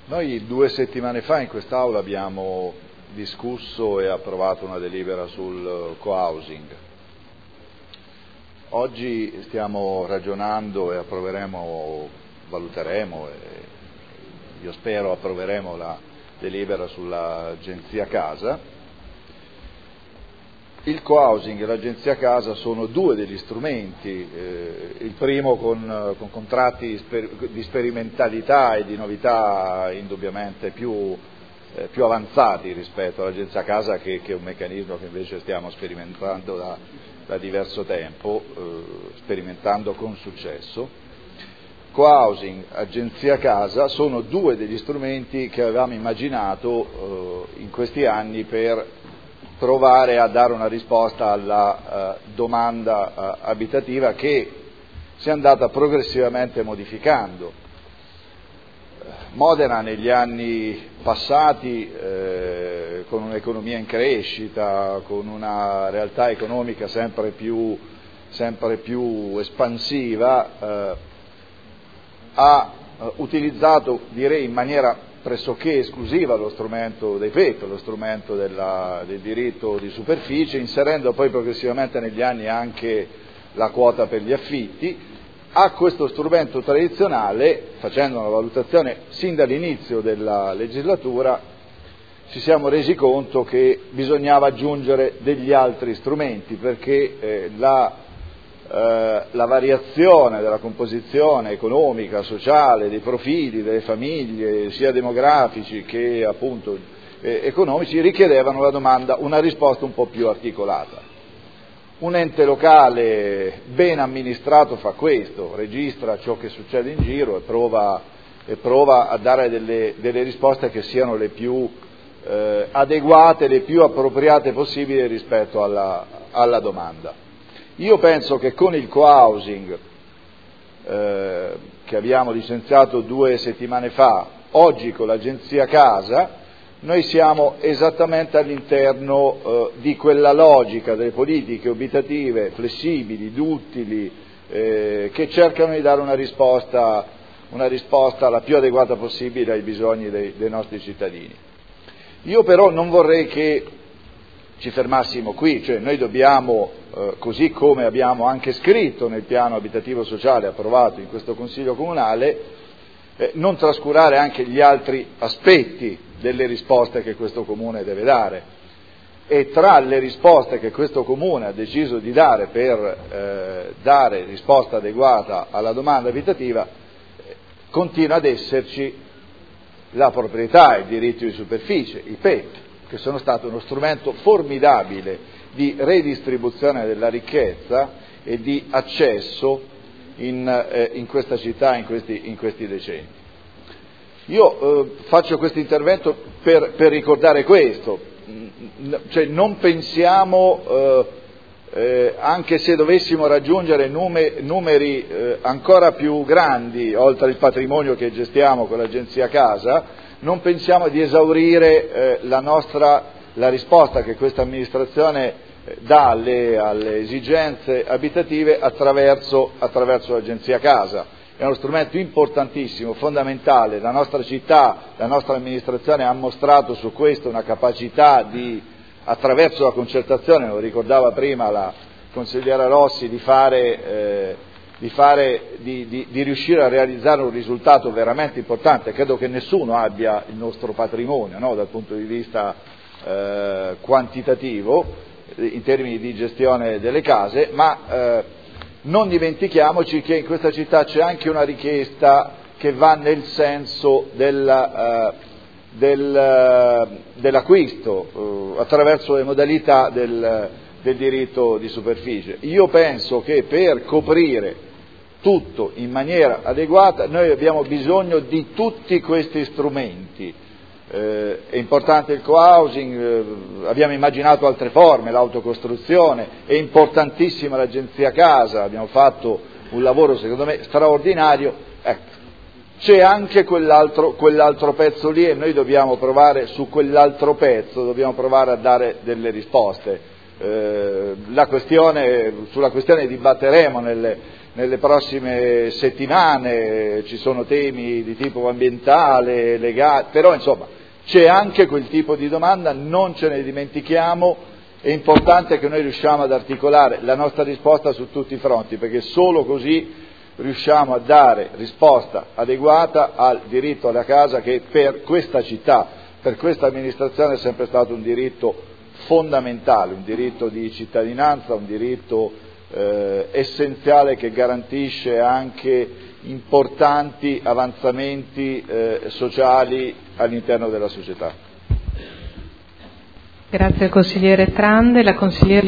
Noi 2 settimane fa in quest'Aula abbiamo discusso e approvato una delibera sul co-housing. Oggi stiamo ragionando e approveremo, valuteremo e io spero approveremo la delibera sull'agenzia casa. Il co-housing e l'agenzia casa sono 2 degli strumenti, il primo con contratti di sperimentalità e di novità indubbiamente più avanzati rispetto all'agenzia casa che è un meccanismo che invece stiamo sperimentando da diverso tempo, sperimentando con successo. Co-housing, agenzia casa sono 2 degli strumenti che avevamo immaginato in questi anni per provare a dare una risposta alla domanda abitativa che si è andata progressivamente modificando. Modena negli anni passati, con un'economia in crescita, con una realtà economica sempre più espansiva, ha utilizzato, direi in maniera pressoché esclusiva, lo strumento dei PET, lo strumento del diritto di superficie, inserendo poi progressivamente negli anni anche la quota per gli affitti. A questo strumento tradizionale, facendo una valutazione sin dall'inizio della legislatura, ci siamo resi conto che bisognava aggiungere degli altri strumenti, perché la variazione della composizione economica, sociale, dei profili delle famiglie, sia demografici che appunto economici, richiedevano una risposta un po' più articolata. Un ente locale ben amministrato fa questo, registra ciò che succede in giro e prova a dare delle risposte che siano le più adeguate, le più appropriate possibili rispetto alla domanda. Io penso che con il co-housing che abbiamo licenziato 2 settimane fa, oggi con l'agenzia casa, noi siamo esattamente all'interno di quella logica delle politiche abitative flessibili, duttili, che cercano di dare una risposta la più adeguata possibile ai bisogni dei nostri cittadini. Io però non vorrei che ci fermassimo qui, cioè noi dobbiamo, così come abbiamo anche scritto nel piano abitativo sociale approvato in questo Consiglio Comunale, non trascurare anche gli altri aspetti delle risposte che questo Comune deve dare. E tra le risposte che questo Comune ha deciso di dare per dare risposta adeguata alla domanda abitativa, continua ad esserci la proprietà, il diritto di superficie, i PET, che sono stati uno strumento formidabile di redistribuzione della ricchezza e di accesso in questa città in questi decenni. Io faccio questo intervento per ricordare questo, cioè non pensiamo, anche se dovessimo raggiungere numeri ancora più grandi, oltre il patrimonio che gestiamo con l'agenzia casa, non pensiamo di esaurire la risposta che questa amministrazione dà alle esigenze abitative attraverso l'agenzia casa. È uno strumento importantissimo, fondamentale. La nostra città, la nostra amministrazione ha mostrato su questo una capacità attraverso la concertazione, lo ricordava prima la consigliera Rossi, di riuscire a realizzare un risultato veramente importante. Credo che nessuno abbia il nostro patrimonio, no, dal punto di vista quantitativo, in termini di gestione delle case, ma non dimentichiamoci che in questa città c'è anche una richiesta che va nel senso dell'acquisto attraverso le modalità del diritto di superficie. Io penso che per coprire tutto in maniera adeguata noi abbiamo bisogno di tutti questi strumenti. È importante il co-housing, abbiamo immaginato altre forme, l'autocostruzione, è importantissima l'agenzia casa, abbiamo fatto un lavoro secondo me straordinario. Ecco, c'è anche quell'altro pezzo lì e noi dobbiamo provare su quell'altro pezzo, dobbiamo provare a dare delle risposte. Sulla questione dibatteremo nelle prossime settimane, ci sono temi di tipo ambientale, legati, però insomma c'è anche quel tipo di domanda, non ce ne dimentichiamo, è importante che noi riusciamo ad articolare la nostra risposta su tutti i fronti, perché solo così riusciamo a dare risposta adeguata al diritto alla casa che per questa città, per questa amministrazione è sempre stato un diritto fondamentale, un diritto di cittadinanza, un diritto essenziale che garantisce anche importanti avanzamenti sociali all'interno della società. Grazie al consigliere Trande. La consigliera